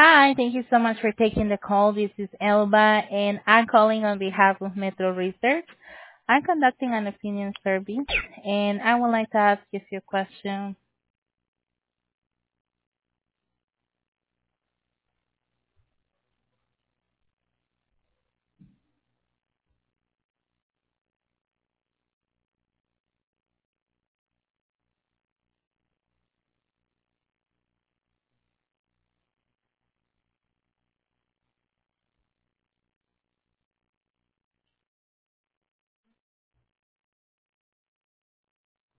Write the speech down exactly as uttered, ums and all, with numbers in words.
Hi, thank you so much for taking the call. This is Elba, and I'm calling on behalf of Metro Research. I'm conducting an opinion survey, and I would like to ask you a few questions